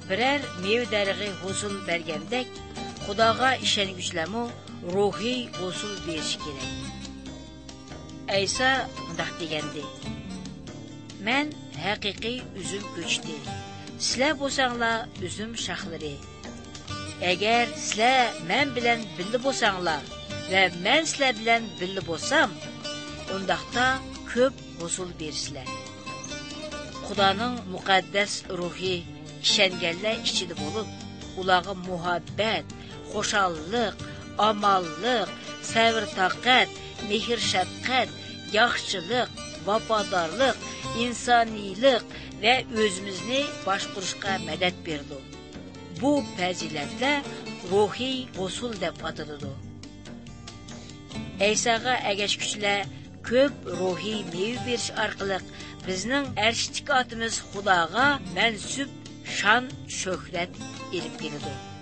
birər meyve dərəği hosul bergendek, Xudağa işengüçləmi ruhi hosul veriş gerek. İsa mundaq degendi: "Mən haqiqiy üzüm köçtü. Sizlər bolsanglar üzüm şaxları. Əgər sizlər mən bilan birli bolsanglar və mən sizlər bilan birli bolsam, ondaqda köp hosul bersizlər." Xudanın müqəddəs ruhi işengənlər içində olub, ulağa muhabbət, xoşallıq, amallıq, səbr-taqət, mehr-şəfqət, yaxşılıq, vafadarlıq, insaniylik və özümüzni başquruşqa mədət berdi. Bu fəzilətlər ruhi hosul deb atıldı. İsa'ga əgəşküçlər köp ruhi meyve beriş arqılıq bizning ershtik atimiz Xudoga mansub şan şöhrət elib keladi.